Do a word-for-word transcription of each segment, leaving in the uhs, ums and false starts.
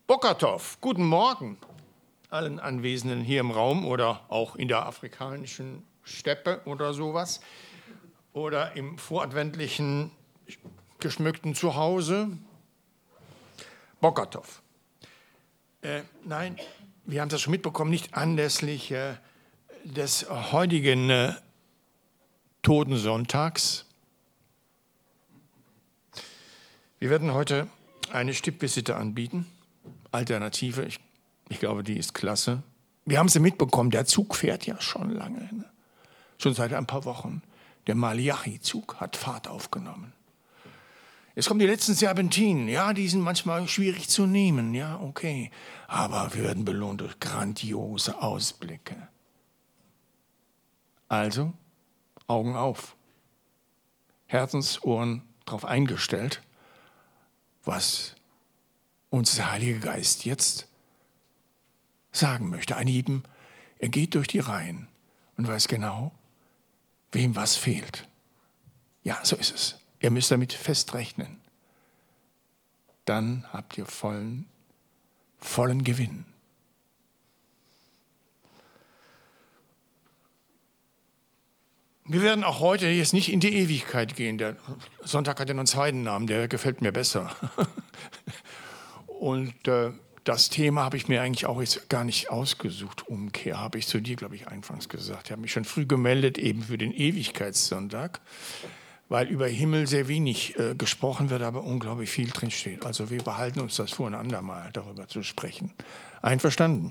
Bokatov, guten Morgen allen Anwesenden hier im Raum oder auch in der afrikanischen Steppe oder sowas oder im voradventlichen geschmückten Zuhause. Bokatov. Äh, nein, wir haben das schon mitbekommen, nicht anlässlich äh, des heutigen äh, Totensonntags. Wir werden heute eine Stippvisite anbieten. Alternative, ich, ich glaube, die ist klasse. Wir haben sie mitbekommen, der Zug fährt ja schon lange, ne? Schon seit ein paar Wochen. Der Malachi-Zug hat Fahrt aufgenommen. Jetzt kommen die letzten Serpentinen, ja, die sind manchmal schwierig zu nehmen, ja, okay. Aber wir werden belohnt durch grandiose Ausblicke. Also, Augen auf. Herzensohren darauf eingestellt, was uns der Heilige Geist jetzt sagen möchte. Ein Hieben, er geht durch die Reihen und weiß genau, wem was fehlt. Ja, so ist es. Ihr müsst damit festrechnen. Dann habt ihr vollen, vollen Gewinn. Wir werden auch heute jetzt nicht in die Ewigkeit gehen. Der Sonntag hat ja noch einen zweiten Namen, der gefällt mir besser. Und äh, das Thema habe ich mir eigentlich auch jetzt gar nicht ausgesucht. Umkehr habe ich zu dir, glaube ich, anfangs gesagt. Ich habe mich schon früh gemeldet, eben für den Ewigkeitssonntag, weil über Himmel sehr wenig äh, gesprochen wird, aber unglaublich viel drinsteht. Also wir behalten uns das vor, ein andermal darüber zu sprechen. Einverstanden?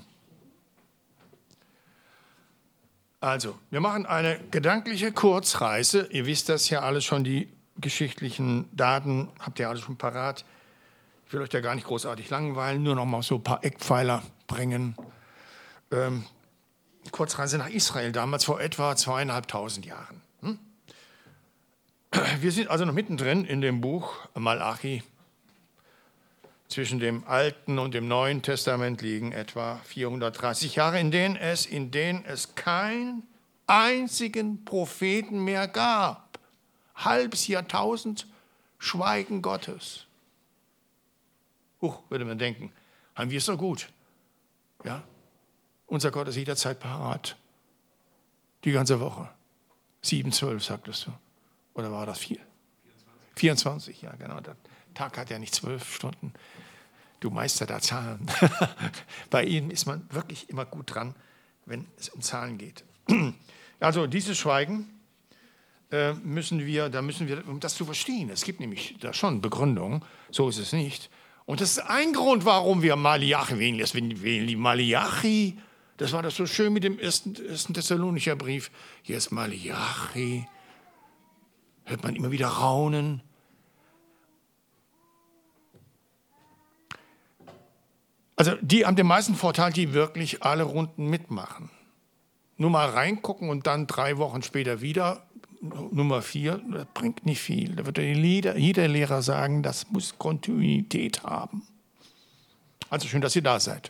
Also, wir machen eine gedankliche Kurzreise. Ihr wisst das ja alles schon, die geschichtlichen Daten habt ihr alle schon parat. Ich will euch da gar nicht großartig langweilen, nur noch mal so ein paar Eckpfeiler bringen. Ähm, Kurzreise nach Israel, damals vor etwa zweieinhalbtausend Jahren. Hm? Wir sind also noch mittendrin in dem Buch Malachi. Zwischen dem Alten und dem Neuen Testament liegen etwa vierhundertdreißig Jahre, in denen es, in denen es keinen einzigen Propheten mehr gab. Halbes Jahrtausend Schweigen Gottes. Huch, würde man denken, haben wir es doch gut. Ja? Unser Gott ist jederzeit parat. Die ganze Woche. Sieben, zwölf, sagtest du. Oder war das vier? vierundzwanzig, ja genau. Der Tag hat ja nicht zwölf Stunden. Du Meister der Zahlen. Bei Ihnen ist man wirklich immer gut dran, wenn es um Zahlen geht. Also dieses Schweigen äh, müssen wir, da müssen wir, um das zu verstehen, es gibt nämlich da schon Begründungen, so ist es nicht. Und das ist ein Grund, warum wir Malachi wählen. Das wählen Malachi, das war das so schön mit dem ersten, ersten Thessalonicher Brief. Hier ist Malachi, hört man immer wieder raunen. Also die haben den meisten Vorteil, die wirklich alle Runden mitmachen. Nur mal reingucken und dann drei Wochen später wieder, Nummer vier, das bringt nicht viel. Da wird jeder, jeder Lehrer sagen, das muss Kontinuität haben. Also schön, dass ihr da seid.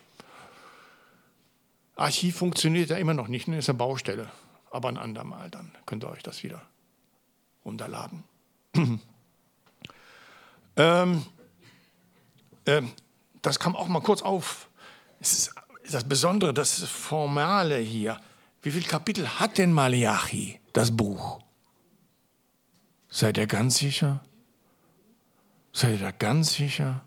Archiv funktioniert ja immer noch nicht, ne? Ist eine Baustelle. Aber ein andermal, dann könnt ihr euch das wieder runterladen. ähm, ähm, das kam auch mal kurz auf. Es ist das Besondere, das Formale hier. Wie viele Kapitel hat denn Malachi, das Buch? Seid ihr ganz sicher? Seid ihr da ganz sicher?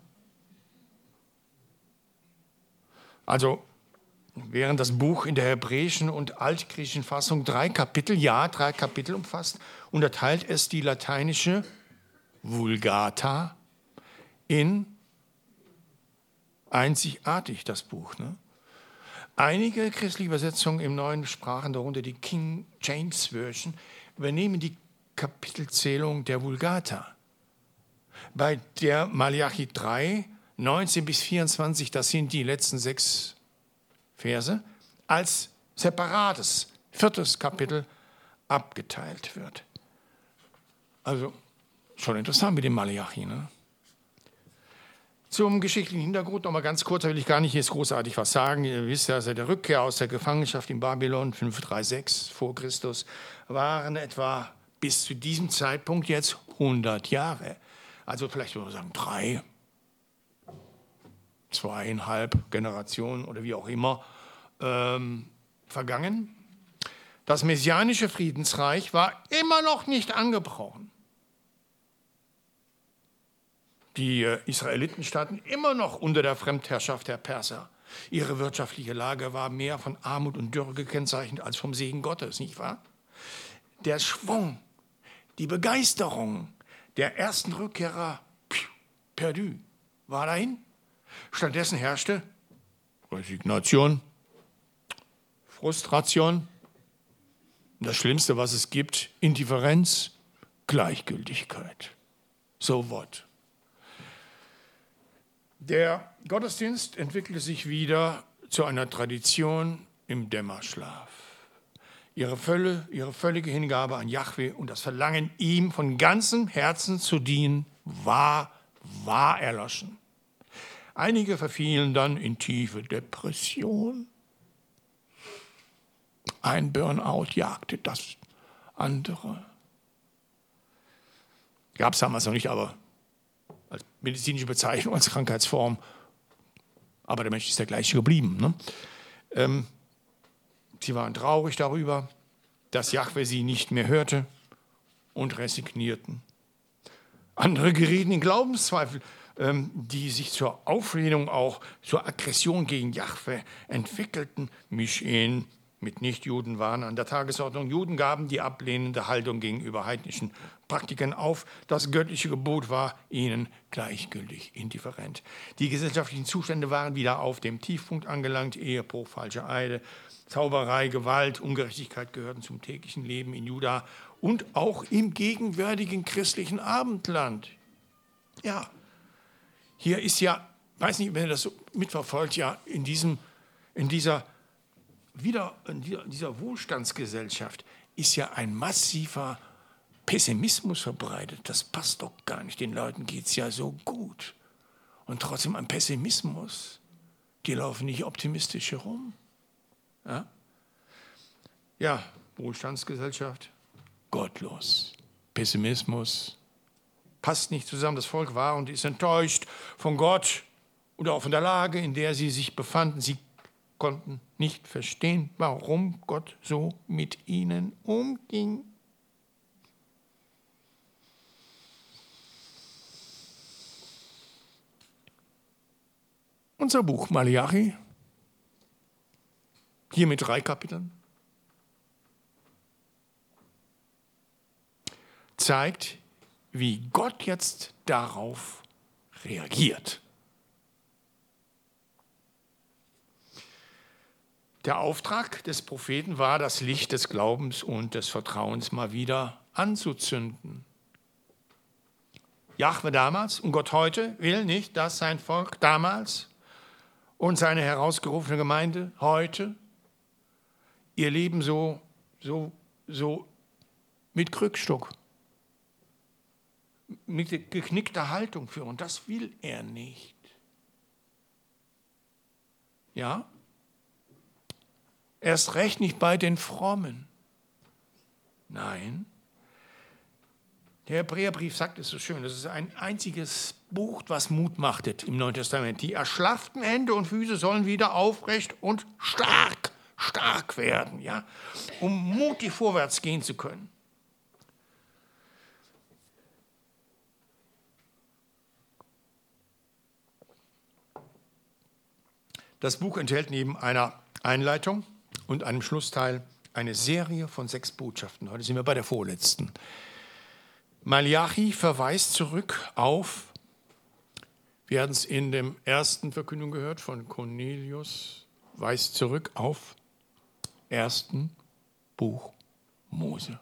Also, während das Buch in der hebräischen und altgriechischen Fassung drei Kapitel, ja, drei Kapitel umfasst, unterteilt es die lateinische Vulgata in einzigartig, das Buch. Ne? Einige christliche Übersetzungen im neuen Sprachen, darunter die King James Version, übernehmen die Kapitelzählung der Vulgata. Bei der Malachi drei, neunzehn bis vierundzwanzig, das sind die letzten sechs Verse, als separates, viertes Kapitel abgeteilt wird. Also schon interessant mit dem Malachi, ne? Zum geschichtlichen Hintergrund noch mal ganz kurz, da will ich gar nicht jetzt großartig was sagen. Ihr wisst ja, seit der Rückkehr aus der Gefangenschaft in Babylon, fünfhundertsechsunddreißig vor Christus, waren etwa bis zu diesem Zeitpunkt jetzt hundert Jahre. Also vielleicht würde man sagen drei. zweieinhalb Generationen oder wie auch immer ähm, vergangen. Das messianische Friedensreich war immer noch nicht angebrochen. Die Israeliten standen immer noch unter der Fremdherrschaft der Perser. Ihre wirtschaftliche Lage war mehr von Armut und Dürre gekennzeichnet als vom Segen Gottes, nicht wahr? Der Schwung, die Begeisterung der ersten Rückkehrer, perdu, war dahin. Stattdessen herrschte Resignation, Frustration, das Schlimmste, was es gibt, Indifferenz, Gleichgültigkeit. So what? Der Gottesdienst entwickelte sich wieder zu einer Tradition im Dämmerschlaf. Ihre, Völle, ihre völlige Hingabe an Jahwe und das Verlangen, ihm von ganzem Herzen zu dienen, war, war erloschen. Einige verfielen dann in tiefe Depression. Ein Burnout jagte das andere. Gab es damals noch nicht, aber als medizinische Bezeichnung, als Krankheitsform. Aber der Mensch ist der gleiche geblieben. Ne? Ähm, sie waren traurig darüber, dass Jahwe sie nicht mehr hörte und resignierten. Andere gerieten in Glaubenszweifel, ähm, die sich zur Auflehnung, auch zur Aggression gegen Jahwe entwickelten. Mischehen mit Nichtjuden waren an der Tagesordnung. Juden gaben die ablehnende Haltung gegenüber heidnischen Praktikern auf. Das göttliche Gebot war ihnen gleichgültig, indifferent. Die gesellschaftlichen Zustände waren wieder auf dem Tiefpunkt angelangt. Ehebruch, falsche Eide, Zauberei, Gewalt, Ungerechtigkeit gehörten zum täglichen Leben in Juda und auch im gegenwärtigen christlichen Abendland. Ja, hier ist ja, weiß nicht, wenn ihr das so mitverfolgt, ja, in, diesem, in dieser Wieder in dieser Wohlstandsgesellschaft ist ja ein massiver Pessimismus verbreitet. Das passt doch gar nicht. Den Leuten geht es ja so gut. Und trotzdem ein Pessimismus. Die laufen nicht optimistisch herum. Ja, ja, Wohlstandsgesellschaft, gottlos. Pessimismus passt nicht zusammen. Das Volk war und ist enttäuscht von Gott oder auch von der Lage, in der sie sich befanden. Sie konnten nicht verstehen, warum Gott so mit ihnen umging. Unser Buch Maleachi, hier mit drei Kapiteln, zeigt, wie Gott jetzt darauf reagiert. Der Auftrag des Propheten war, das Licht des Glaubens und des Vertrauens mal wieder anzuzünden. Jahwe damals und Gott heute will nicht, dass sein Volk damals und seine herausgerufene Gemeinde heute ihr Leben so, so, so mit Krückstock, mit geknickter Haltung führen. Das will er nicht. Ja? Erst recht nicht bei den Frommen. Nein. Der Hebräerbrief sagt es so schön, das ist ein einziges Buch, was Mut machtet im Neuen Testament. Die erschlafften Hände und Füße sollen wieder aufrecht und stark, stark werden, ja, um mutig vorwärts gehen zu können. Das Buch enthält neben einer Einleitung und einem Schlussteil eine Serie von sechs Botschaften. Heute sind wir bei der vorletzten. Maleachi verweist zurück auf, wir hatten es in der ersten Verkündung gehört von Cornelius, weist zurück auf ersten Buch Mose.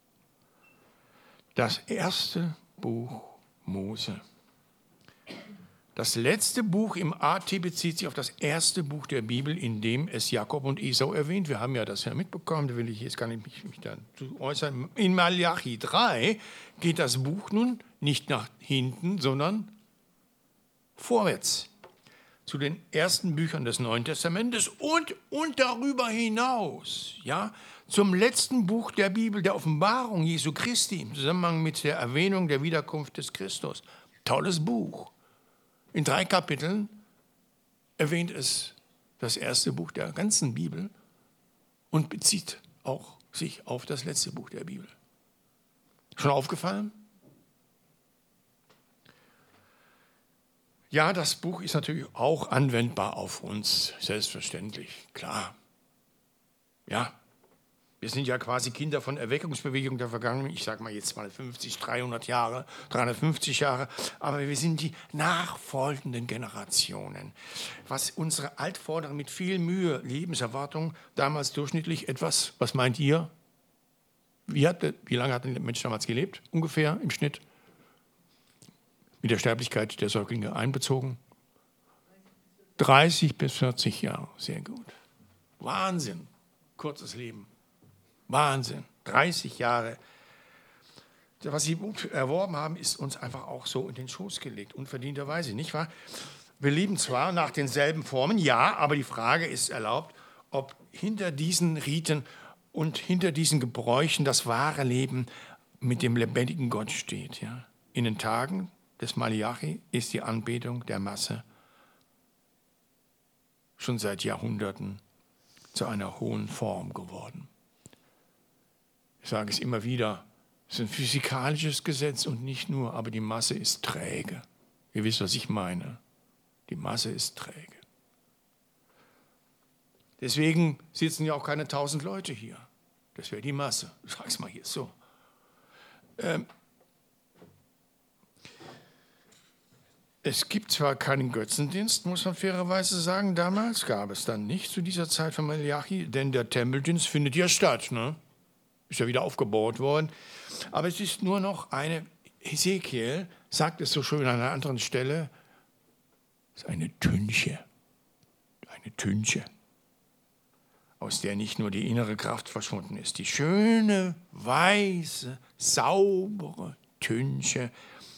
Das erste Buch Mose. Das letzte Buch im A T bezieht sich auf das erste Buch der Bibel, in dem es Jakob und Esau erwähnt. Wir haben ja das ja mitbekommen, da will ich jetzt gar nicht mich, mich dazu äußern. In Maleachi drei geht das Buch nun nicht nach hinten, sondern vorwärts zu den ersten Büchern des Neuen Testamentes und, und darüber hinaus, ja, zum letzten Buch der Bibel, der Offenbarung Jesu Christi, im Zusammenhang mit der Erwähnung der Wiederkunft des Christus. Tolles Buch. In drei Kapiteln erwähnt es das erste Buch der ganzen Bibel und bezieht auch sich auf das letzte Buch der Bibel. Schon aufgefallen? Ja, das Buch ist natürlich auch anwendbar auf uns, selbstverständlich, klar. Ja, wir sind ja quasi Kinder von Erweckungsbewegung der vergangenen, ich sage mal jetzt mal fünfzig, dreihundert Jahre, dreihundertfünfzig Jahre, aber wir sind die nachfolgenden Generationen. Was unsere Altvorderen mit viel Mühe, Lebenserwartung, damals durchschnittlich etwas, was meint ihr? Wie, hat, wie lange hat der Mensch damals gelebt? Ungefähr im Schnitt? Mit der Sterblichkeit der Säuglinge einbezogen? dreißig bis vierzig Jahre, sehr gut. Wahnsinn, kurzes Leben. Wahnsinn, dreißig Jahre. Was sie erworben haben, ist uns einfach auch so in den Schoß gelegt, unverdienterweise, nicht wahr? Wir leben zwar nach denselben Formen, ja, aber die Frage ist erlaubt, ob hinter diesen Riten und hinter diesen Gebräuchen das wahre Leben mit dem lebendigen Gott steht. Ja? In den Tagen des Malachi ist die Anbetung der Masse schon seit Jahrhunderten zu einer hohen Form geworden. Ich sage es immer wieder, es ist ein physikalisches Gesetz und nicht nur, aber die Masse ist träge. Ihr wisst, was ich meine. Die Masse ist träge. Deswegen sitzen ja auch keine tausend Leute hier. Das wäre die Masse. Ich sage es mal hier so. Ähm, es gibt zwar keinen Götzendienst, muss man fairerweise sagen, damals gab es dann nicht zu dieser Zeit von Malachi, denn der Tempeldienst findet ja statt, ne? Ist ja wieder aufgebaut worden. Aber es ist nur noch eine, Hesekiel sagt es so schön an einer anderen Stelle, es ist eine Tünche, eine Tünche, aus der nicht nur die innere Kraft verschwunden ist. Die schöne, weiße, saubere Tünche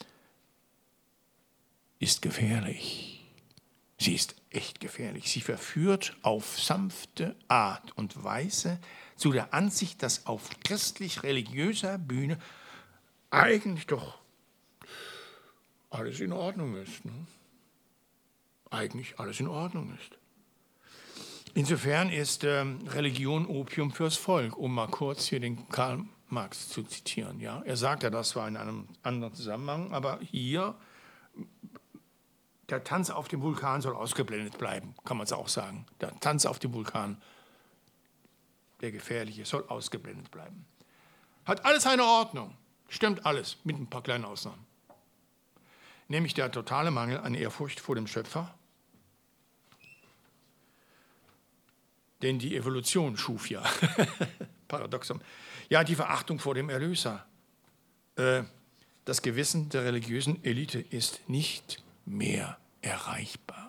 ist gefährlich. Sie ist echt gefährlich. Sie verführt auf sanfte Art und Weise zu der Ansicht, dass auf christlich-religiöser Bühne eigentlich doch alles in Ordnung ist. Ne? Eigentlich alles in Ordnung ist. Insofern ist ähm, Religion Opium fürs Volk, um mal kurz hier den Karl Marx zu zitieren. Ja? Er sagte das zwar in einem anderen Zusammenhang, aber hier, der Tanz auf dem Vulkan soll ausgeblendet bleiben, kann man es auch sagen. Der Tanz auf dem Vulkan, der gefährliche, soll ausgeblendet bleiben. Hat alles eine Ordnung, stimmt alles, mit ein paar kleinen Ausnahmen. Nämlich der totale Mangel an Ehrfurcht vor dem Schöpfer, denn die Evolution schuf ja, Paradoxon, ja, die Verachtung vor dem Erlöser. Äh, das Gewissen der religiösen Elite ist nicht mehr erreichbar.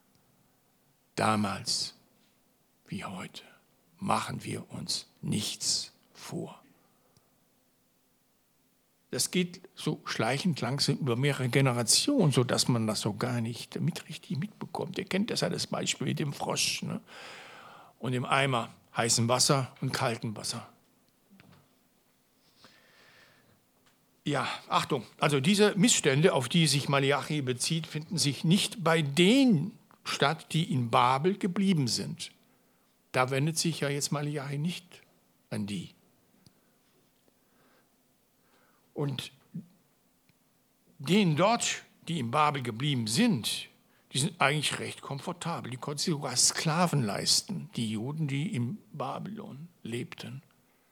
Damals wie heute machen wir uns nichts vor. Das geht so schleichend langsam über mehrere Generationen, sodass man das so gar nicht mit richtig mitbekommt. Ihr kennt das ja, das Beispiel mit dem Frosch, ne? Und im Eimer heißem Wasser und kaltem Wasser. Ja, Achtung, also diese Missstände, auf die sich Malachi bezieht, finden sich nicht bei denen statt, die in Babel geblieben sind. Da wendet sich ja jetzt Malachi nicht an die. Und denen dort, die in Babel geblieben sind, die sind eigentlich recht komfortabel. Die konnten sich sogar Sklaven leisten, die Juden, die in Babylon lebten.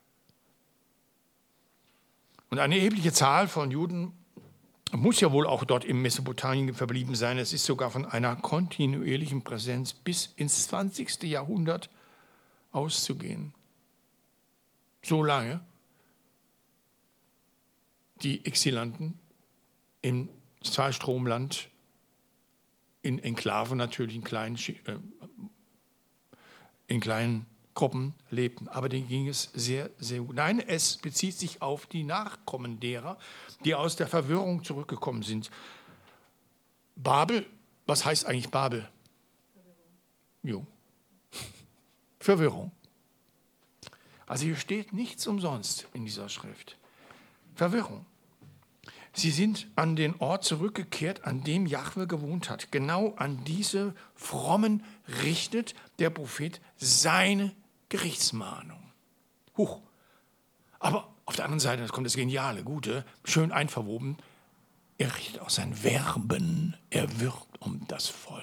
Und eine erhebliche Zahl von Juden muss ja wohl auch dort im Mesopotamien verblieben sein. Es ist sogar von einer kontinuierlichen Präsenz bis ins zwanzigste Jahrhundert auszugehen. So lange die Exilanten im Zweistromland, in Enklaven natürlich, in kleinen, äh, in kleinen Gruppen lebten. Aber denen ging es sehr, sehr gut. Nein, es bezieht sich auf die Nachkommen derer, die aus der Verwirrung zurückgekommen sind. Babel, was heißt eigentlich Babel? Jo. Verwirrung. Also hier steht nichts umsonst in dieser Schrift. Verwirrung. Sie sind an den Ort zurückgekehrt, an dem Jahwe gewohnt hat. Genau an diese Frommen richtet der Prophet seine Gerichtsmahnung. Huch. Aber auf der anderen Seite, das kommt das Geniale, Gute, schön einverwoben, er richtet auch sein Werben, er wirbt um das Volk.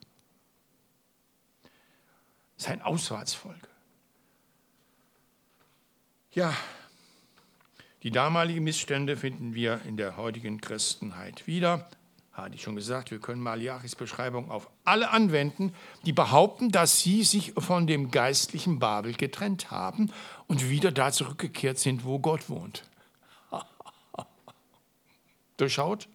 Sein Auswärtsvolk. Ja, die damaligen Missstände finden wir in der heutigen Christenheit wieder. Hatte ich schon gesagt, wir können Malachis Beschreibung auf alle anwenden, die behaupten, dass sie sich von dem geistlichen Babel getrennt haben und wieder da zurückgekehrt sind, wo Gott wohnt. Durchschaut?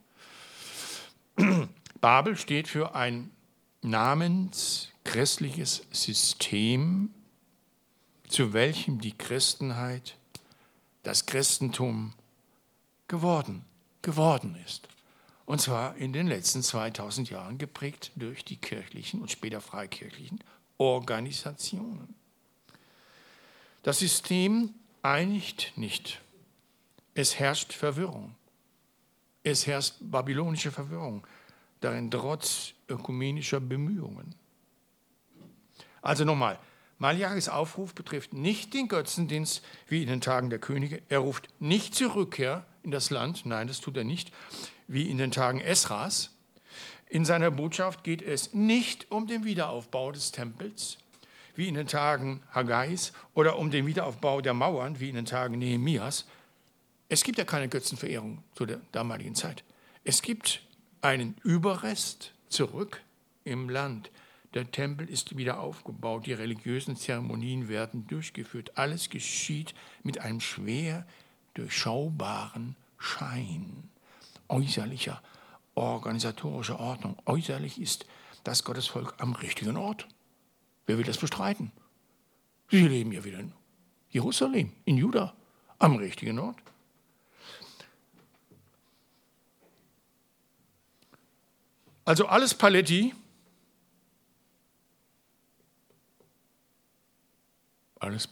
Babel steht für ein namenschristliches System, zu welchem die Christenheit, das Christentum geworden, geworden ist. Und zwar in den letzten zweitausend Jahren geprägt durch die kirchlichen und später freikirchlichen Organisationen. Das System einigt nicht. Es herrscht Verwirrung. Es herrscht babylonische Verwirrung, darin trotz ökumenischer Bemühungen. Also nochmal, Malachis Aufruf betrifft nicht den Götzendienst wie in den Tagen der Könige. Er ruft nicht zur Rückkehr in das Land, nein, das tut er nicht, wie in den Tagen Esras. In seiner Botschaft geht es nicht um den Wiederaufbau des Tempels, wie in den Tagen Haggais, oder um den Wiederaufbau der Mauern, wie in den Tagen Nehemias. Es gibt ja keine Götzenverehrung zu der damaligen Zeit. Es gibt einen Überrest zurück im Land. Der Tempel ist wieder aufgebaut, die religiösen Zeremonien werden durchgeführt. Alles geschieht mit einem schwer durchschaubaren Schein äußerlicher, organisatorischer Ordnung. Äußerlich ist das Gottesvolk am richtigen Ort. Wer will das bestreiten? Sie leben ja wieder in Jerusalem, in Juda, am richtigen Ort. Also alles Paletti, alles,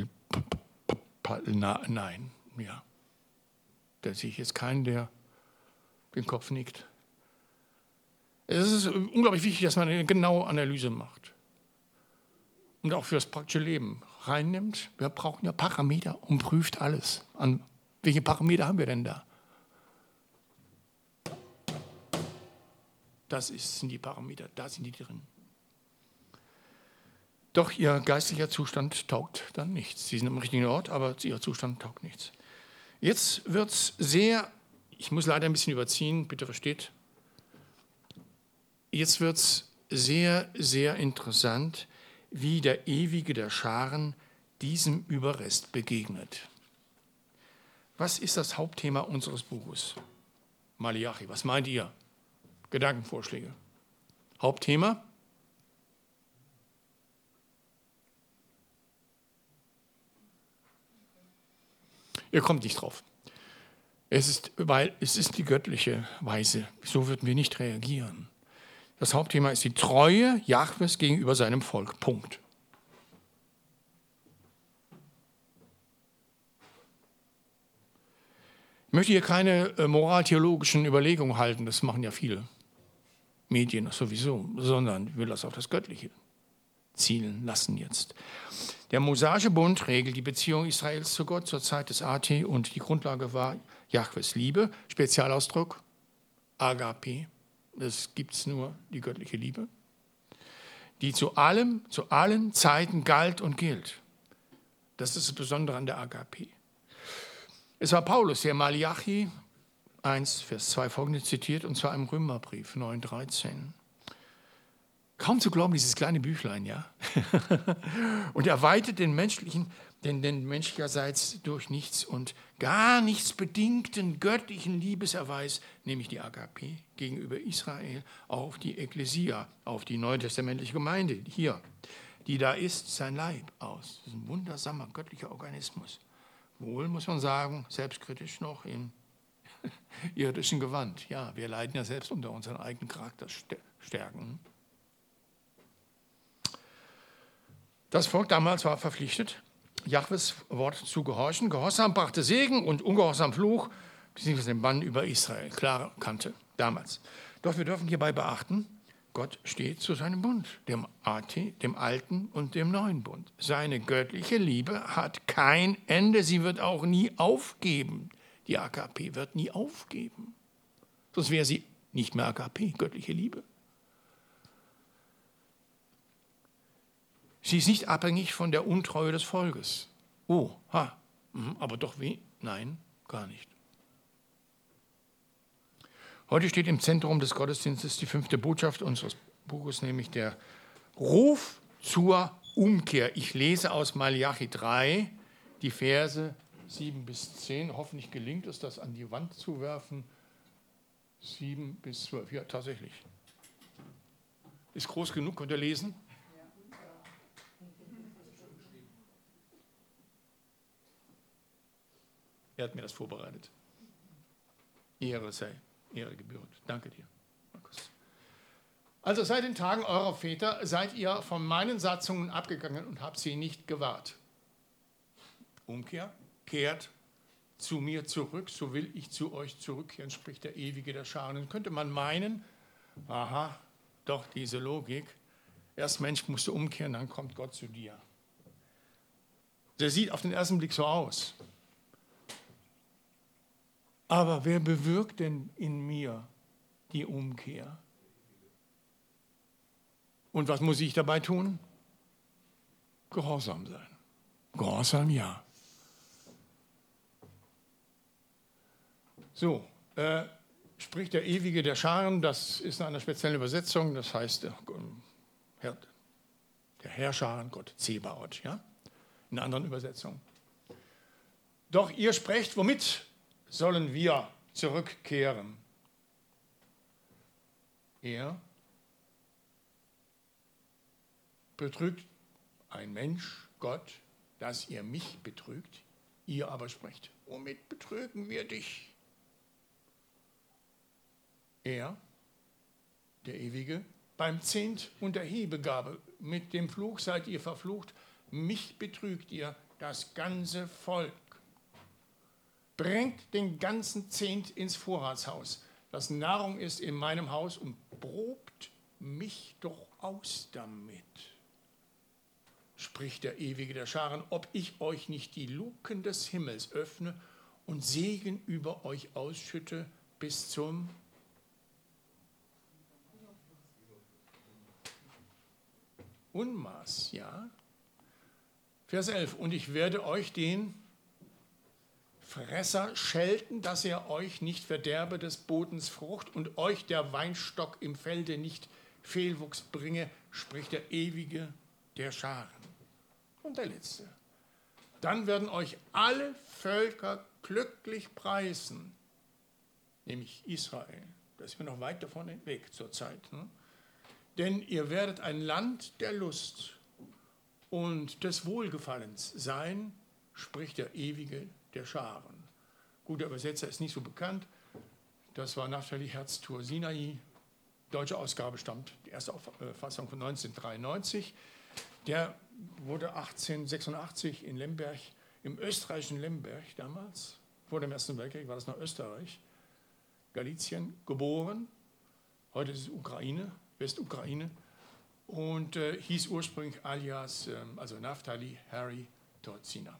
na, nein, ja. Da sehe ich jetzt keinen, der den Kopf nickt. Es ist unglaublich wichtig, dass man eine genaue Analyse macht. Und auch für das praktische Leben reinnimmt. Wir brauchen ja Parameter und prüft alles. An welche Parameter haben wir denn da? Das ist, sind die Parameter, da sind die drin. Doch ihr geistlicher Zustand taugt dann nichts. Sie sind am richtigen Ort, aber ihr Zustand taugt nichts. Jetzt wird es sehr, ich muss leider ein bisschen überziehen, bitte versteht. Jetzt wird es sehr, sehr interessant, wie der Ewige der Scharen diesem Überrest begegnet. Was ist das Hauptthema unseres Buches? Malachi, was meint ihr? Gedankenvorschläge. Hauptthema? Ihr kommt nicht drauf. Es ist, weil es ist die göttliche Weise. So würden wir nicht reagieren. Das Hauptthema ist die Treue Jahwes gegenüber seinem Volk. Punkt. Ich möchte hier keine äh, moraltheologischen Überlegungen halten, das machen ja viele Medien sowieso, sondern ich will das auf das Göttliche zielen lassen jetzt. Der Mosaische Bund regelt die Beziehung Israels zu Gott zur Zeit des A T und die Grundlage war Jahwes Liebe, Spezialausdruck Agape, das gibt es nur, die göttliche Liebe, die zu allem, zu allen Zeiten galt und gilt. Das ist das Besondere an der Agape. Es war Paulus, der Malachi eins, Vers zwei folgende zitiert, und zwar im Römerbrief neun, dreizehn. Kaum zu glauben, dieses kleine Büchlein, ja. Und er weitet den menschlichen, den, den menschlicherseits durch nichts und gar nichts bedingten göttlichen Liebeserweis, nämlich die Agape gegenüber Israel, auf die Ekklesia, auf die neutestamentliche Gemeinde, hier, die da ist, sein Leib aus. Das ist ein wundersamer göttlicher Organismus. Wohl, muss man sagen, selbstkritisch noch im irdischen Gewand. Ja, wir leiden ja selbst unter unseren eigenen Charakterstärken. Das Volk damals war verpflichtet, Jahwes Wort zu gehorchen. Gehorsam brachte Segen und Ungehorsam Fluch. beziehungsweise den Bann über Israel klar kannte, damals. Doch wir dürfen hierbei beachten, Gott steht zu seinem Bund, dem, A T, dem alten und dem neuen Bund. Seine göttliche Liebe hat kein Ende, sie wird auch nie aufgeben. Die A K P wird nie aufgeben. Sonst wäre sie nicht mehr A K P, göttliche Liebe. Sie ist nicht abhängig von der Untreue des Volkes. Oh, ha, aber doch wie? Nein, gar nicht. Heute steht im Zentrum des Gottesdienstes die fünfte Botschaft unseres Buches, nämlich der Ruf zur Umkehr. Ich lese aus Malachi drei die Verse sieben bis zehn. Hoffentlich gelingt es, das an die Wand zu werfen. sieben bis zwölf, ja, tatsächlich. Ist groß genug, könnt ihr lesen? Er hat mir das vorbereitet. Ehre sei, Ehre gebührt. Danke dir, Markus. Also seit den Tagen eurer Väter seid ihr von meinen Satzungen abgegangen und habt sie nicht gewahrt. Umkehr, kehrt zu mir zurück, so will ich zu euch zurückkehren, spricht der Ewige der Scharen. Dann könnte man meinen, aha, doch diese Logik, erst Mensch musst du umkehren, dann kommt Gott zu dir. Der sieht auf den ersten Blick so aus. Aber wer bewirkt denn in mir die Umkehr? Und was muss ich dabei tun? Gehorsam sein. Gehorsam, ja. So, äh, spricht der Ewige der Scharen, das ist in einer speziellen Übersetzung, das heißt der, Herr, der Herrscher, Gott Zebaoth, ja? In einer anderen Übersetzung. Doch ihr sprecht, womit sollen wir zurückkehren? Er betrügt ein Mensch, Gott, dass ihr mich betrügt. Ihr aber sprecht, womit betrügen wir dich? Er, der Ewige, beim Zehnt und der Hebegabe, mit dem Fluch seid ihr verflucht, mich betrügt ihr, das ganze Volk. Bringt den ganzen Zehnt ins Vorratshaus, das Nahrung ist in meinem Haus, und probt mich doch aus damit, spricht der Ewige der Scharen, ob ich euch nicht die Luken des Himmels öffne und Segen über euch ausschütte bis zum Unmaß, ja. Vers elf, und ich werde euch den Fresser schelten, dass er euch nicht verderbe des Bodens Frucht und euch der Weinstock im Felde nicht Fehlwuchs bringe, spricht der Ewige der Scharen. Und der letzte. Dann werden euch alle Völker glücklich preisen, nämlich Israel. Da sind wir noch weit davon weg zur Zeit. Ne? Denn ihr werdet ein Land der Lust und des Wohlgefallens sein, spricht der Ewige der Scharen. Gut, der Übersetzer ist nicht so bekannt. Das war Naftali Herztour Sinai. Deutsche Ausgabe stammt, die erste Auffassung von neunzehnhundertdreiundneunzig. Der wurde achtzehnhundertsechsundachtzig in Lemberg, im österreichischen Lemberg damals, vor dem Ersten Weltkrieg war das noch Österreich, Galizien, geboren. Heute ist es Ukraine, Westukraine. Und äh, hieß ursprünglich alias, äh, also Naftali Harry Torzina.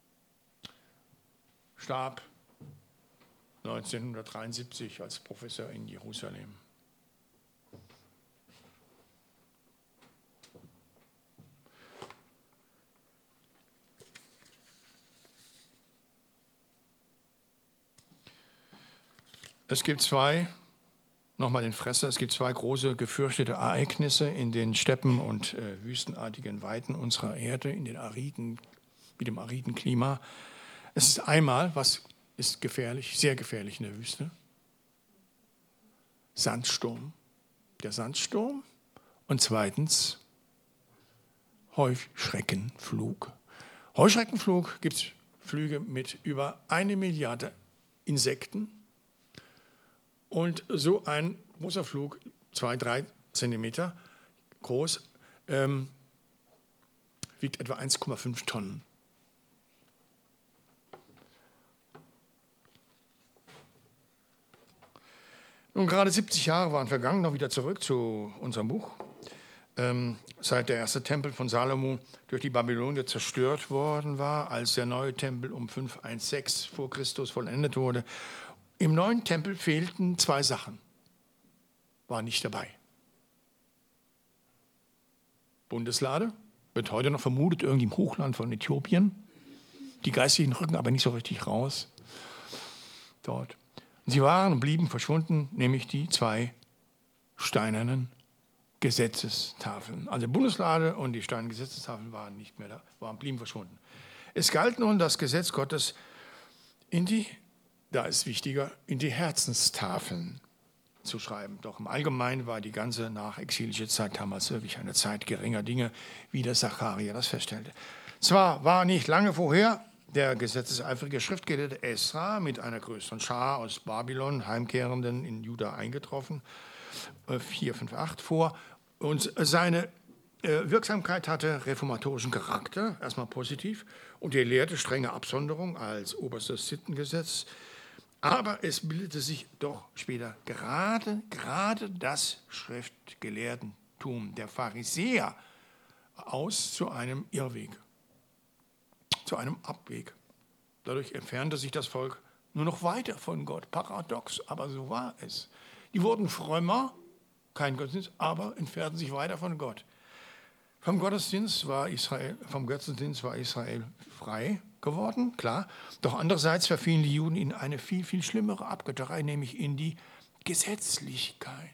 Starb neunzehnhundertdreiundsiebzig als Professor in Jerusalem. Es gibt zwei, nochmal den Fresser, es gibt zwei große gefürchtete Ereignisse in den Steppen und äh, wüstenartigen Weiten unserer Erde, in den ariden, mit dem ariden Klima. Es ist einmal, was ist gefährlich, sehr gefährlich in der Wüste? Sandsturm, der Sandsturm. Und zweitens Heuschreckenflug. Heuschreckenflug gibt es Flüge mit über eine Milliarde Insekten. Und so ein großer Flug, zwei, drei Zentimeter groß, ähm, wiegt etwa eins Komma fünf Tonnen. Nun, gerade siebzig Jahre waren vergangen, noch wieder zurück zu unserem Buch. Ähm, seit der erste Tempel von Salomo durch die Babylonier zerstört worden war, als der neue Tempel um fünfhundertsechzehn vor Christus vollendet wurde. Im neuen Tempel fehlten zwei Sachen, waren nicht dabei. Bundeslade, wird heute noch vermutet, irgendwie im Hochland von Äthiopien. Die Geistlichen rücken aber nicht so richtig raus dort. Und sie waren und blieben verschwunden, nämlich die zwei steinernen Gesetzestafeln. Also die Bundeslade und die steinernen Gesetzestafeln waren nicht mehr da, waren, blieben verschwunden. Es galt nun, das Gesetz Gottes in die, da ist wichtiger, in die Herzenstafeln zu schreiben. Doch im Allgemeinen war die ganze nachexilische Zeit damals wirklich eine Zeit geringer Dinge, wie der Zacharia das feststellte. Zwar war nicht lange vorher der gesetzeseifrige Schriftgelehrte Esra mit einer größeren Schar aus Babylon, Heimkehrenden in Juda eingetroffen, vier fünf acht vor. Und seine äh, Wirksamkeit hatte reformatorischen Charakter, erstmal positiv, und er lehrte strenge Absonderung als oberstes Sittengesetz. Aber es bildete sich doch später gerade, gerade das Schriftgelehrtentum der Pharisäer aus zu einem Irrweg, zu einem Abweg. Dadurch entfernte sich das Volk nur noch weiter von Gott. Paradox, aber so war es. Die wurden frömmer, kein Gottesdienst, aber entfernten sich weiter von Gott. Vom Gottesdienst war Israel, vom Götzendienst war Israel frei geworden, klar. Doch andererseits verfielen die Juden in eine viel, viel schlimmere Abgötterei, nämlich in die Gesetzlichkeit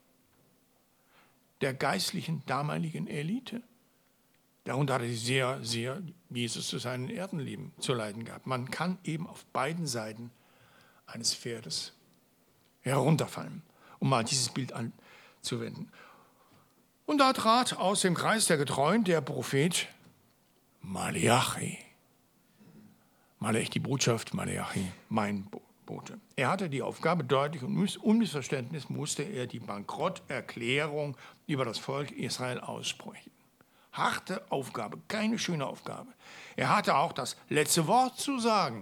der geistlichen damaligen Elite. Darunter hatte sie sehr, sehr Jesus zu seinen Erdenleben zu leiden gehabt. Man kann eben auf beiden Seiten eines Pferdes herunterfallen, um mal dieses Bild anzuwenden. Und da trat aus dem Kreis der Getreuen der Prophet Maleachi. Maleachi, die Botschaft, Maleachi, mein Bote. Er hatte die Aufgabe, deutlich und unmissverständnis musste er die Bankrotterklärung über das Volk Israel aussprechen. Harte Aufgabe, keine schöne Aufgabe. Er hatte auch das letzte Wort zu sagen.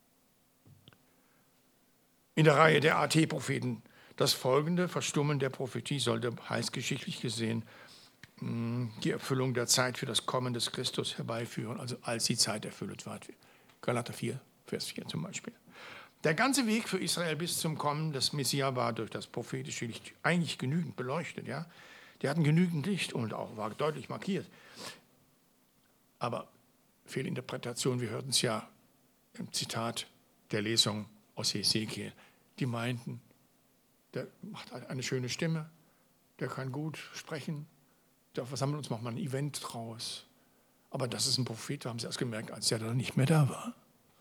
In der Reihe der A T-Propheten. Das folgende Verstummen der Prophetie sollte heißgeschichtlich gesehen die Erfüllung der Zeit für das Kommen des Christus herbeiführen, also als die Zeit erfüllt war. Galater vier, Vers vier zum Beispiel. Der ganze Weg für Israel bis zum Kommen des Messias war durch das prophetische Licht eigentlich genügend beleuchtet. Ja? Die hatten genügend Licht und auch war deutlich markiert. Aber Fehlinterpretation, wir hörten es ja im Zitat der Lesung aus Hesekiel, die meinten, der macht eine schöne Stimme, der kann gut sprechen, da versammeln uns, machen wir ein Event draus. Aber das ist ein Prophet, da haben sie erst gemerkt, als der dann nicht mehr da war.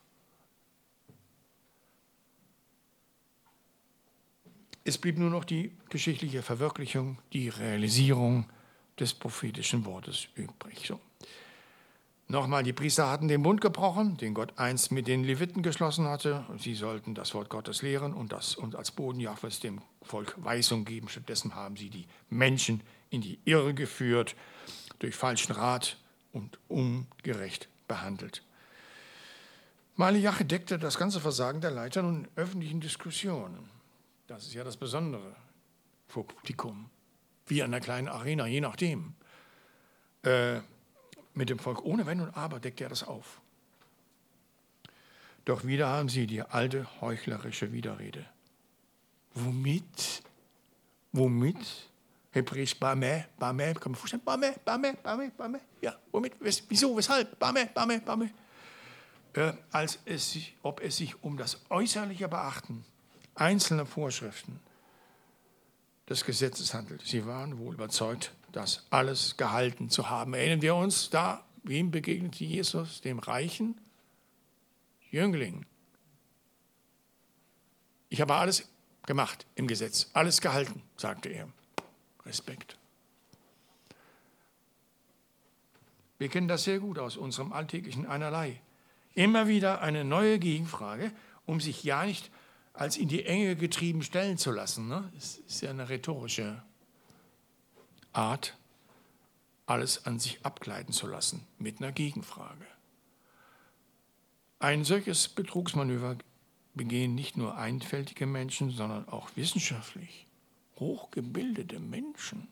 Es blieb nur noch die geschichtliche Verwirklichung, die Realisierung des prophetischen Wortes übrig. So. Nochmal, die Priester hatten den Bund gebrochen, den Gott einst mit den Leviten geschlossen hatte. Sie sollten das Wort Gottes lehren und, das, und als Boden Jahwes dem Volk Weisung geben. Stattdessen haben sie die Menschen in die Irre geführt, durch falschen Rat und ungerecht behandelt. Maleachi deckte das ganze Versagen der Leiter nun in öffentlichen Diskussionen. Das ist ja das Besondere vor Publikum, wie an einer kleinen Arena, je nachdem. Äh, mit dem Volk ohne Wenn und Aber deckt er das auf. Doch wieder haben sie die alte heuchlerische Widerrede. Womit? Womit? Hebräisch Bame, Bame, kann man vorstellen? Bame, Bame, Bame, Bame. Ja, womit? Wieso, weshalb? Bame, Bame, Bame. Äh, als es sich, ob es sich um das äußerliche Beachten einzelner Vorschriften des Gesetzes handelt. Sie waren wohl überzeugt, das alles gehalten zu haben. Erinnern wir uns da, wem begegnete Jesus? Dem reichen Jüngling. Ich habe alles gemacht im Gesetz, alles gehalten, sagte er. Respekt. Wir kennen das sehr gut aus unserem alltäglichen Einerlei. Immer wieder eine neue Gegenfrage, um sich ja nicht als in die Enge getrieben stellen zu lassen. Ne? Das ist ja eine rhetorische Art, alles an sich abgleiten zu lassen mit einer Gegenfrage. Ein solches Betrugsmanöver begehen nicht nur einfältige Menschen, sondern auch wissenschaftlich hochgebildete Menschen.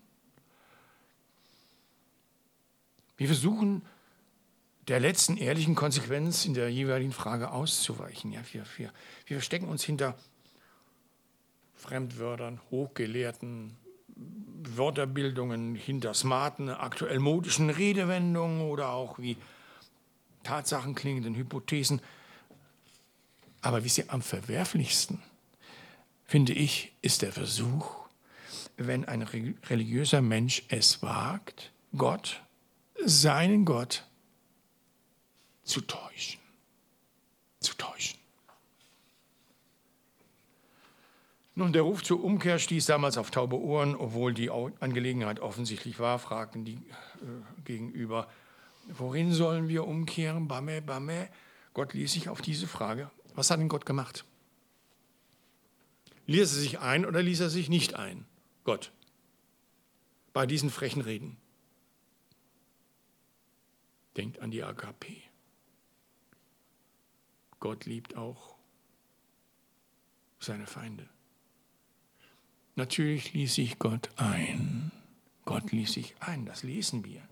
Wir versuchen, der letzten ehrlichen Konsequenz in der jeweiligen Frage auszuweichen. Ja, wir, wir, wir verstecken uns hinter Fremdwörtern, Hochgelehrten, Wörterbildungen, hinter smarten, aktuell modischen Redewendungen oder auch wie Tatsachen klingenden Hypothesen. Aber wisst ihr, am verwerflichsten, finde ich, ist der Versuch, wenn ein religiöser Mensch es wagt, Gott, seinen Gott, zu täuschen. Zu täuschen. Nun, der Ruf zur Umkehr stieß damals auf taube Ohren, obwohl die Angelegenheit offensichtlich war, fragten die äh, Gegenüber, worin sollen wir umkehren? Bame, bame. Gott ließ sich auf diese Frage. Was hat denn Gott gemacht? Ließ er sich ein oder ließ er sich nicht ein? Gott. Bei diesen frechen Reden. Denkt an die A K P. Gott liebt auch seine Feinde. Natürlich ließ sich Gott ein. Gott ließ sich ein, das lesen wir.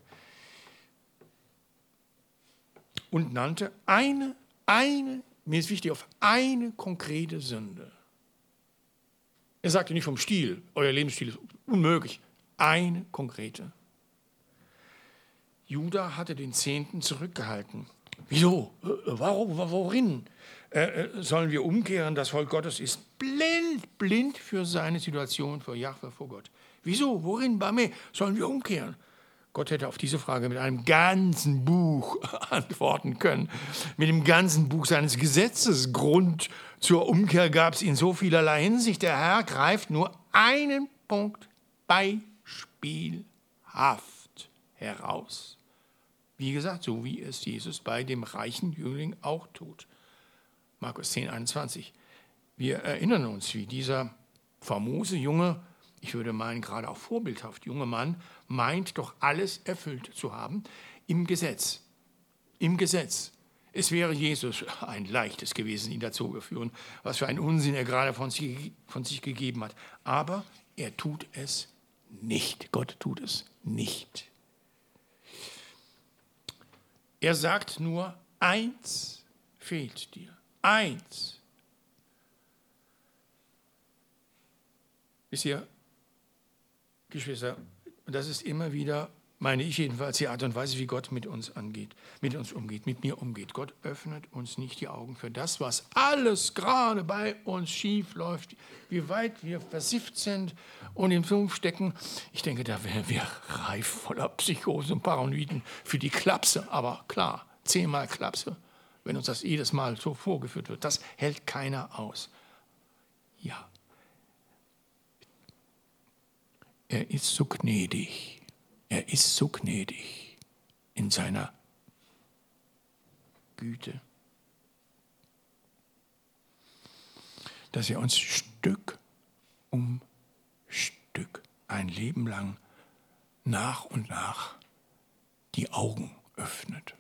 Und nannte eine, eine, mir ist wichtig, auf eine konkrete Sünde. Er sagte nicht vom Stil, euer Lebensstil ist unmöglich. Eine konkrete. Juda hatte den Zehnten zurückgehalten. Wieso? Warum? Worin? Äh, sollen wir umkehren? Das Volk Gottes ist blind, blind für seine Situation, für Jahwe, vor Gott. Wieso? Worin? Bame? Sollen wir umkehren? Gott hätte auf diese Frage mit einem ganzen Buch antworten können. Mit dem ganzen Buch seines Gesetzes. Grund zur Umkehr gab es in so vielerlei Hinsicht. Der Herr greift nur einen Punkt beispielhaft heraus. Wie gesagt, so wie es Jesus bei dem reichen Jüngling auch tut. Markus zehn, einundzwanzig. Wir erinnern uns, wie dieser famose junge, ich würde meinen, gerade auch vorbildhaft junge Mann, meint doch alles erfüllt zu haben im Gesetz. Im Gesetz. Es wäre Jesus ein leichtes gewesen, ihn dazu zu führen, was für einen Unsinn er gerade von sich, von sich gegeben hat. Aber er tut es nicht. Gott tut es nicht. Er sagt nur, eins fehlt dir. Eins. Wisst ihr, Geschwister, das ist immer wieder, meine ich jedenfalls, die Art und Weise, wie Gott mit uns angeht, mit uns umgeht, mit mir umgeht. Gott öffnet uns nicht die Augen für das, was alles gerade bei uns schief läuft, wie weit wir versifft sind und im Sumpf stecken. Ich denke, da wären wir reif voller Psychosen und Paranoiden für die Klapse. Aber klar, zehnmal Klapse, wenn uns das jedes Mal so vorgeführt wird. Das hält keiner aus. Ja. Er ist so gnädig. Er ist so gnädig in seiner Güte, dass er uns Stück um Stück ein Leben lang nach und nach die Augen öffnet.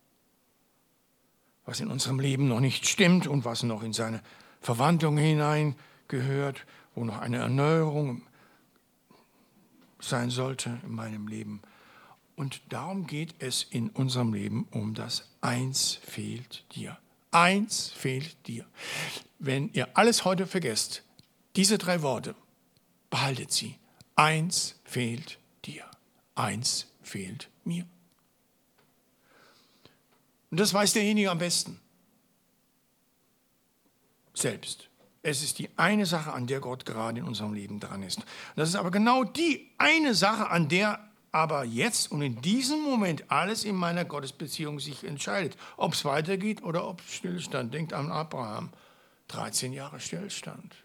Was in unserem Leben noch nicht stimmt und was noch in seine Verwandlung hineingehört, wo noch eine Erneuerung sein sollte in meinem Leben. Und darum geht es in unserem Leben um das Eins fehlt dir. Eins fehlt dir. Wenn ihr alles heute vergesst, diese drei Worte, behaltet sie. Eins fehlt dir. Eins fehlt mir. Und das weiß derjenige am besten. Selbst. Es ist die eine Sache, an der Gott gerade in unserem Leben dran ist. Das ist aber genau die eine Sache, an der aber jetzt und in diesem Moment alles in meiner Gottesbeziehung sich entscheidet. Ob es weitergeht oder ob es Stillstand. Denkt an Abraham. dreizehn Jahre Stillstand.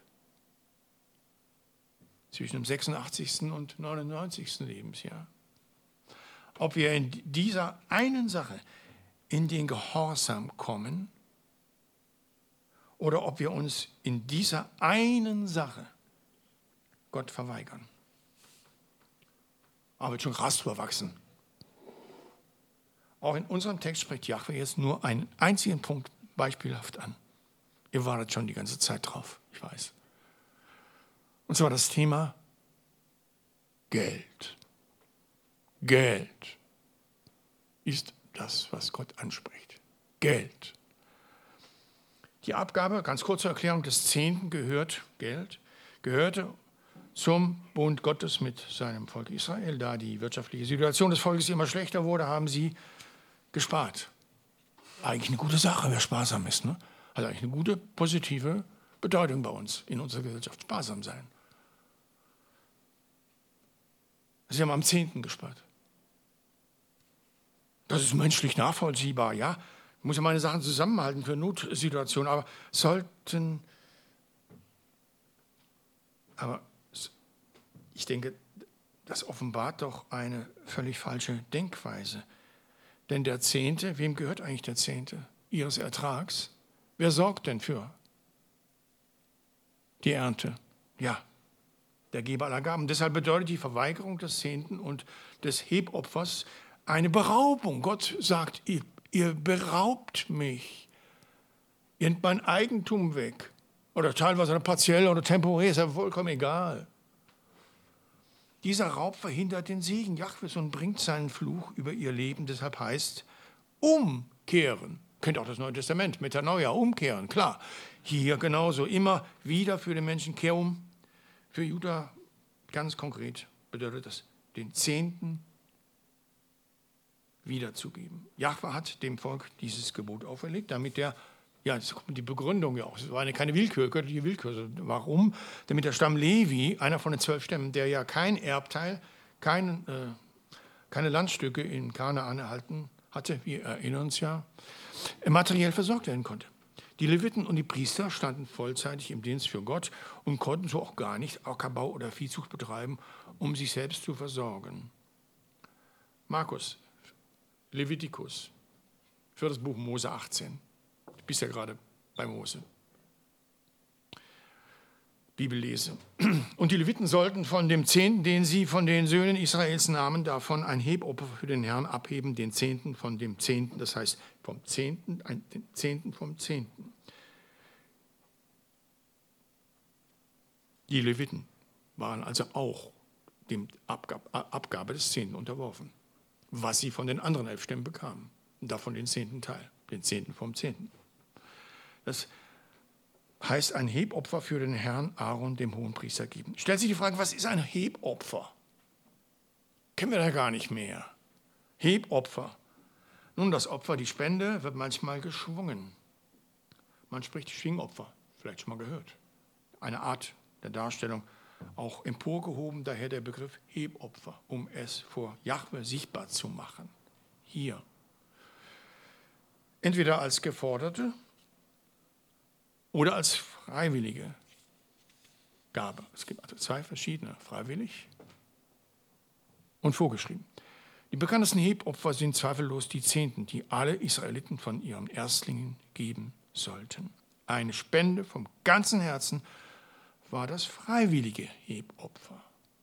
Zwischen dem sechsundachtzigsten und neunundneunzigsten Lebensjahr. Ob wir in dieser einen Sache in den Gehorsam kommen, oder ob wir uns in dieser einen Sache Gott verweigern. Aber wird schon krass drüber wachsen. Auch in unserem Text spricht Jahwe jetzt nur einen einzigen Punkt beispielhaft an. Ihr wartet schon die ganze Zeit drauf, ich weiß. Und zwar das Thema Geld. Geld ist das, was Gott anspricht. Geld. Die Abgabe, ganz kurze Erklärung, des Zehnten gehört, Geld, gehörte zum Bund Gottes mit seinem Volk Israel. Da die wirtschaftliche Situation des Volkes immer schlechter wurde, haben sie gespart. Eigentlich eine gute Sache, wer sparsam ist. Ne? Hat eigentlich eine gute, positive Bedeutung bei uns in unserer Gesellschaft. Sparsam sein. Sie haben am Zehnten gespart. Das ist menschlich nachvollziehbar, ja. Ich muss ja meine Sachen zusammenhalten für Notsituationen, aber sollten, aber ich denke, das offenbart doch eine völlig falsche Denkweise. Denn der Zehnte, wem gehört eigentlich der Zehnte? Ihres Ertrags. Wer sorgt denn für die Ernte? Ja, der Geber aller Gaben. Deshalb bedeutet die Verweigerung des Zehnten und des Hebopfers eine Beraubung. Gott sagt, ihr, ihr beraubt mich. Ihr nehmt mein Eigentum weg. Oder teilweise partiell oder temporär, ist ja vollkommen egal. Dieser Raub verhindert den Segen Jahwes und bringt seinen Fluch über ihr Leben. Deshalb heißt umkehren. Kennt auch das Neue Testament, Metanoia, umkehren, klar. Hier genauso, immer wieder für den Menschen, kehr um. Für Juda ganz konkret bedeutet das, den Zehnten wiederzugeben. Jahwe hat dem Volk dieses Gebot auferlegt, damit der, ja, jetzt kommt die Begründung ja auch, es war eine, keine Willkür, göttliche Willkür. Warum? Damit der Stamm Levi, einer von den zwölf Stämmen, der ja kein Erbteil, kein, äh, keine Landstücke in Kanaan erhalten hatte, wir erinnern uns ja, materiell versorgt werden konnte. Die Leviten und die Priester standen vollzeitig im Dienst für Gott und konnten so auch gar nicht Ackerbau oder Viehzucht betreiben, um sich selbst zu versorgen. Markus, Levitikus, für das Buch Mose achtzehn. Du bist ja gerade bei Mose. Bibellese. Und die Leviten sollten von dem Zehnten, den sie von den Söhnen Israels nahmen, davon ein Hebopfer für den Herrn abheben, den Zehnten von dem Zehnten, das heißt vom Zehnten, ein, den Zehnten vom Zehnten. Die Leviten waren also auch dem Abgab, Abgabe des Zehnten unterworfen, was sie von den anderen elf Stämmen bekamen. Und davon den zehnten Teil, den Zehnten vom Zehnten. Das heißt ein Hebopfer für den Herrn Aaron, dem Hohenpriester, geben. Stellt sich die Frage, was ist ein Hebopfer? Kennen wir da gar nicht mehr. Hebopfer. Nun, das Opfer, die Spende, wird manchmal geschwungen. Man spricht Schwingopfer, vielleicht schon mal gehört. Eine Art der Darstellung, auch emporgehoben, daher der Begriff Hebopfer, um es vor Jahwe sichtbar zu machen. Hier. Entweder als geforderte oder als freiwillige Gabe. Es gibt also zwei verschiedene, freiwillig und vorgeschrieben. Die bekanntesten Hebopfer sind zweifellos die Zehnten, die alle Israeliten von ihren Erstlingen geben sollten. Eine Spende vom ganzen Herzen war das freiwillige Hebopfer.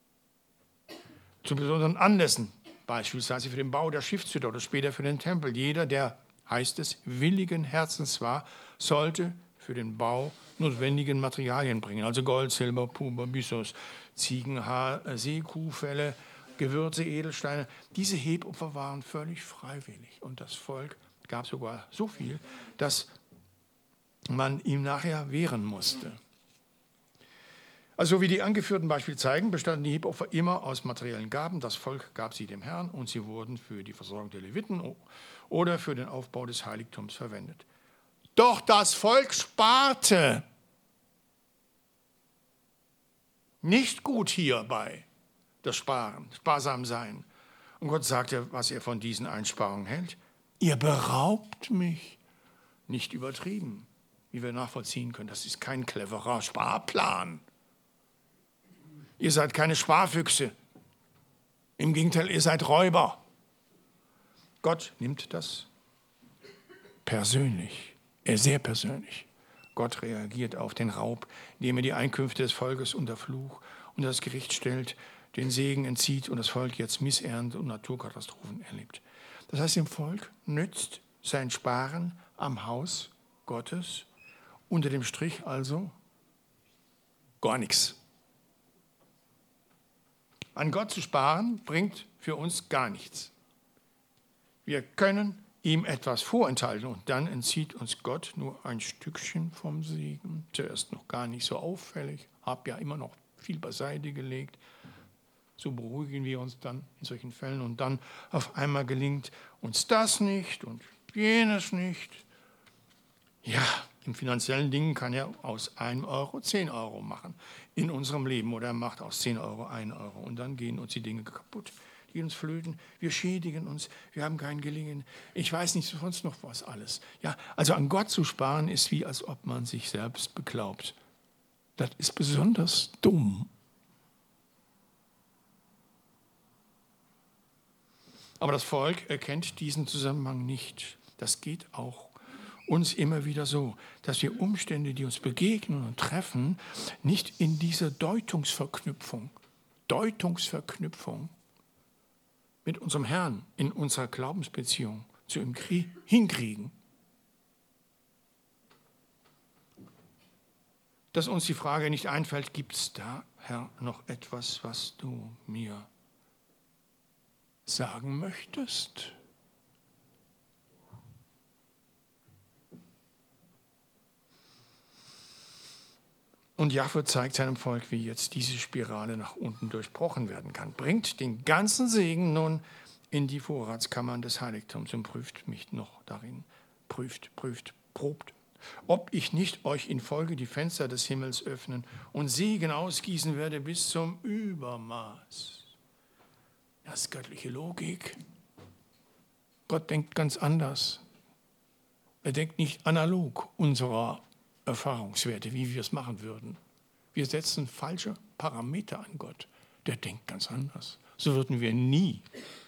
Zu besonderen Anlässen, beispielsweise für den Bau der Stiftshütte oder später für den Tempel. Jeder, der, heißt es, willigen Herzens war, sollte für den Bau notwendigen Materialien bringen, also Gold, Silber, Purpur, Byssus, Ziegenhaar, Seekuhfelle, Gewürze, Edelsteine. Diese Hebopfer waren völlig freiwillig und das Volk gab sogar so viel, dass man ihm nachher wehren musste. Also wie die angeführten Beispiele zeigen, bestanden die Hebopfer immer aus materiellen Gaben. Das Volk gab sie dem Herrn und sie wurden für die Versorgung der Leviten oder für den Aufbau des Heiligtums verwendet. Doch das Volk sparte. Nicht gut hierbei, das Sparen, sparsam sein. Und Gott sagte, was er von diesen Einsparungen hält. Ihr beraubt mich. Nicht übertrieben, wie wir nachvollziehen können. Das ist kein cleverer Sparplan. Ihr seid keine Sparfüchse. Im Gegenteil, ihr seid Räuber. Gott nimmt das persönlich, er sehr persönlich. Gott reagiert auf den Raub, indem er die Einkünfte des Volkes unter Fluch und das Gericht stellt, den Segen entzieht und das Volk jetzt Missernte und Naturkatastrophen erlebt. Das heißt, dem Volk nützt sein Sparen am Haus Gottes Unter dem Strich also gar nichts. An Gott zu sparen bringt für uns gar nichts. Wir können ihm etwas vorenthalten und dann entzieht uns Gott nur ein Stückchen vom Segen. Zuerst noch gar nicht so auffällig, habe ja immer noch viel beiseite gelegt. So beruhigen wir uns dann in solchen Fällen und dann auf einmal gelingt uns das nicht und jenes nicht. Ja, in finanziellen Dingen kann er aus einem Euro zehn Euro machen in unserem Leben oder er macht aus zehn Euro ein Euro und dann gehen uns die Dinge kaputt. Die uns flöten, wir schädigen uns, wir haben kein Gelingen. Ich weiß nicht sonst noch was alles. Ja, also an Gott zu sparen ist wie, als ob man sich selbst beglaubt. Das ist besonders dumm. Aber das Volk erkennt diesen Zusammenhang nicht. Das geht auch uns immer wieder so, dass wir Umstände, die uns begegnen und treffen, nicht in dieser Deutungsverknüpfung, Deutungsverknüpfung mit unserem Herrn in unserer Glaubensbeziehung zu ihm hinkriegen. Dass uns die Frage nicht einfällt, gibt es da, Herr, noch etwas, was du mir sagen möchtest? Und Jahwe zeigt seinem Volk, wie jetzt diese Spirale nach unten durchbrochen werden kann. Bringt den ganzen Segen nun in die Vorratskammern des Heiligtums und prüft mich noch darin. Prüft, prüft, probt, ob ich nicht euch in Folge die Fenster des Himmels öffnen und Segen ausgießen werde bis zum Übermaß. Das ist göttliche Logik. Gott denkt ganz anders. Er denkt nicht analog unserer Erfahrungswerte, wie wir es machen würden. Wir setzen falsche Parameter an Gott. Der denkt ganz anders. So würden wir nie,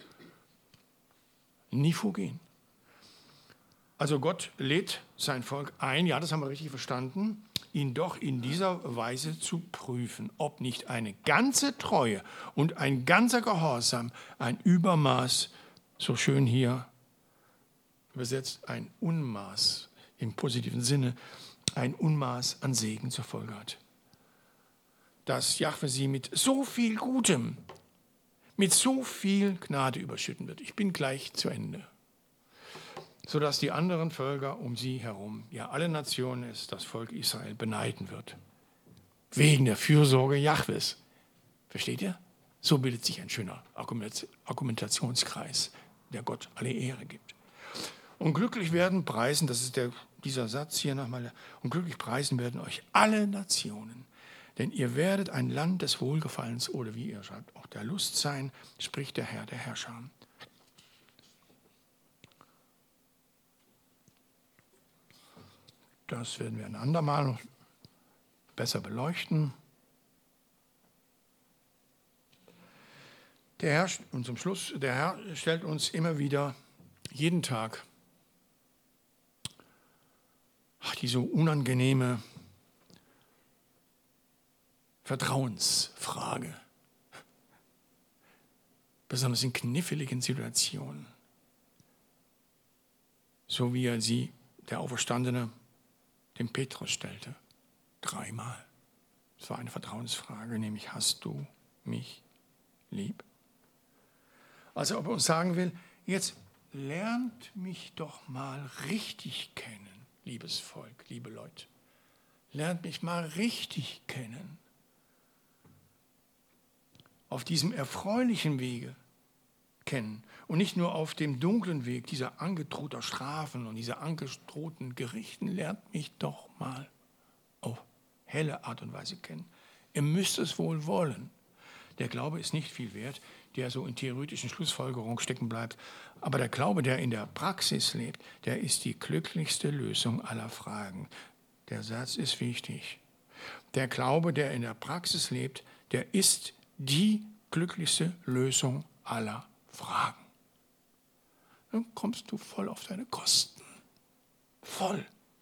nie vorgehen. Also Gott lädt sein Volk ein, ja, das haben wir richtig verstanden, ihn doch in dieser Weise zu prüfen, ob nicht eine ganze Treue und ein ganzer Gehorsam, ein Übermaß, so schön hier übersetzt, ein Unmaß im positiven Sinne, ein Unmaß an Segen zur Folge hat. Dass Jahwe sie mit so viel Gutem, mit so viel Gnade überschütten wird. Ich bin gleich zu Ende. Sodass die anderen Völker um sie herum, ja alle Nationen es, das Volk Israel, beneiden wird. Wegen der Fürsorge Jahwes. Versteht ihr? So bildet sich ein schöner Argumentationskreis, der Gott alle Ehre gibt. Und glücklich werden, preisen, das ist der, dieser Satz hier nochmal, und glücklich preisen werden euch alle Nationen, denn ihr werdet ein Land des Wohlgefallens oder wie ihr schreibt, auch der Lust sein, spricht der Herr, der Herrscher. Das werden wir ein andermal noch besser beleuchten. Der Herr, und zum Schluss, der Herr stellt uns immer wieder jeden Tag ach, die so unangenehme Vertrauensfrage. Besonders in kniffligen Situationen. So wie er sie, der Auferstandene, dem Petrus stellte. Dreimal. Es war eine Vertrauensfrage, nämlich, hast du mich lieb? Also ob er uns sagen will, jetzt lernt mich doch mal richtig kennen, liebes Volk, liebe Leute. Lernt mich mal richtig kennen. Auf diesem erfreulichen Wege kennen und nicht nur auf dem dunklen Weg dieser angedrohter Strafen und dieser angedrohten Gerichten. Lernt mich doch mal auf helle Art und Weise kennen. Ihr müsst es wohl wollen. Der Glaube ist nicht viel wert, der so in theoretischen Schlussfolgerungen stecken bleibt. Aber der Glaube, der in der Praxis lebt, der ist die glücklichste Lösung aller Fragen. Der Satz ist wichtig. Der Glaube, der in der Praxis lebt, der ist die glücklichste Lösung aller Fragen. Dann kommst du voll auf deine Kosten. Voll.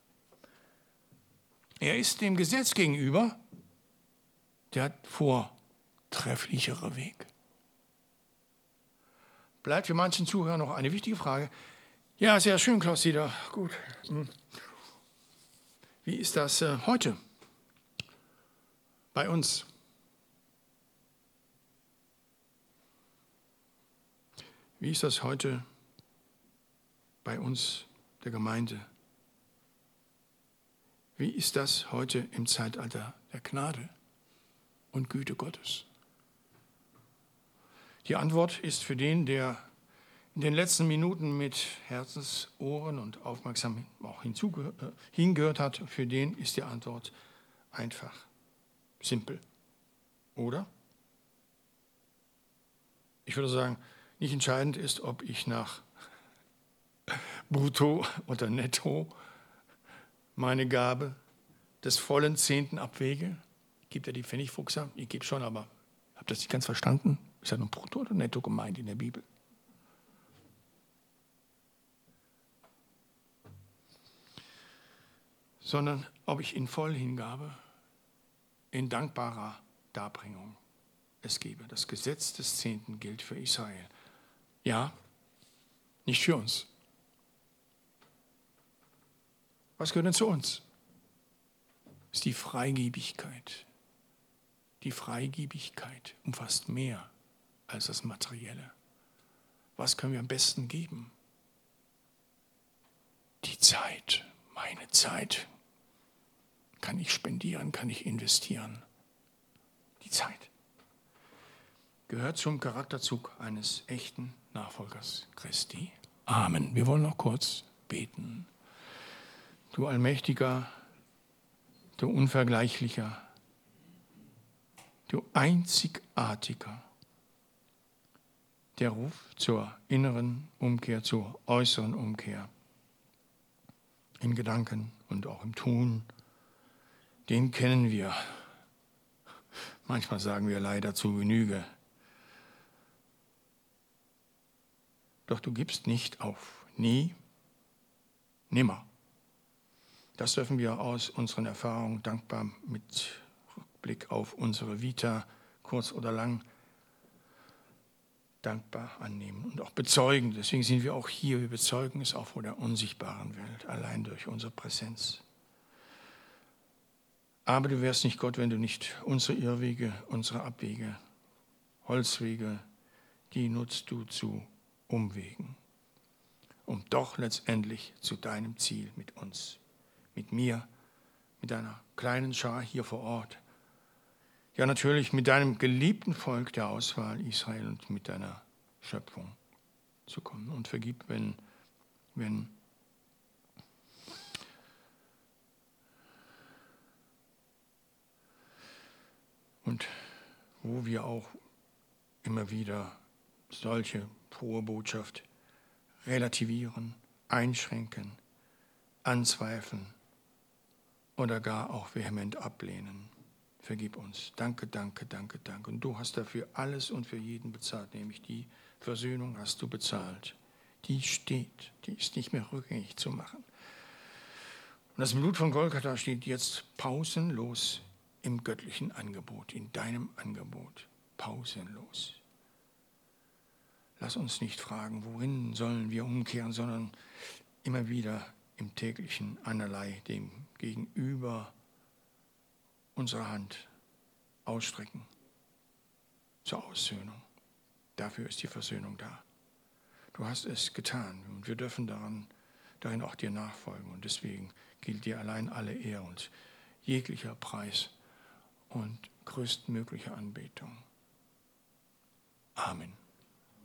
Er ist dem Gesetz gegenüber der vortrefflichere Weg. Bleibt für manchen Zuhörer noch eine wichtige Frage. Ja, sehr schön, Klaus Dieter. Gut. Wie ist das äh, heute bei uns? Wie ist das heute bei uns, der Gemeinde? Wie ist das heute im Zeitalter der Gnade und Güte Gottes? Die Antwort ist für den, der in den letzten Minuten mit Herzensohren und aufmerksam auch hinzuge- äh, hingehört hat, für den ist die Antwort einfach, simpel. Oder? Ich würde sagen, nicht entscheidend ist, ob ich nach Brutto oder Netto meine Gabe des vollen Zehnten abwege. Gibt ja die Pfennigfuchser? Ich gebe schon, aber habt ihr das nicht ganz verstanden? Ist ja nur Brutto oder Netto gemeint in der Bibel? Sondern ob ich in Vollhingabe, in dankbarer Darbringung es gebe. Das Gesetz des Zehnten gilt für Israel. Ja, nicht für uns. Was gehört denn zu uns? Das ist die Freigebigkeit. Die Freigebigkeit umfasst mehr als das Materielle. Was können wir am besten geben? Die Zeit, meine Zeit. Kann ich spendieren, kann ich investieren. Die Zeit gehört zum Charakterzug eines echten Nachfolgers Christi. Amen. Wir wollen noch kurz beten. Du allmächtiger, du unvergleichlicher, du einzigartiger, der Ruf zur inneren Umkehr, zur äußeren Umkehr, in Gedanken und auch im Tun, den kennen wir. Manchmal sagen wir leider zu Genüge. Doch du gibst nicht auf, nie, nimmer. Das dürfen wir aus unseren Erfahrungen dankbar mit Rückblick auf unsere Vita, kurz oder lang, dankbar annehmen und auch bezeugen. Deswegen sind wir auch hier. Wir bezeugen es auch vor der unsichtbaren Welt, allein durch unsere Präsenz. Aber du wärst nicht Gott, wenn du nicht unsere Irrwege, unsere Abwege, Holzwege, die nutzt du zu Umwegen, um doch letztendlich zu deinem Ziel mit uns, mit mir, mit deiner kleinen Schar hier vor Ort, ja natürlich mit deinem geliebten Volk der Auswahl Israel und mit deiner Schöpfung zu kommen. Und vergib, wenn, wenn und wo wir auch immer wieder solche frohe Botschaft relativieren, einschränken, anzweifeln oder gar auch vehement ablehnen. Vergib uns. Danke, danke, danke, danke. Und du hast dafür alles und für jeden bezahlt, nämlich die Versöhnung hast du bezahlt. Die steht, die ist nicht mehr rückgängig zu machen. Und das Blut von Golgatha steht jetzt pausenlos im göttlichen Angebot, in deinem Angebot, pausenlos. Lass uns nicht fragen, worin sollen wir umkehren, sondern immer wieder im täglichen einerlei dem Gegenüber unsere Hand ausstrecken zur Aussöhnung. Dafür ist die Versöhnung da. Du hast es getan und wir dürfen daran, darin auch dir nachfolgen. Und deswegen gilt dir allein alle Ehre und jeglicher Preis und größtmögliche Anbetung. Amen.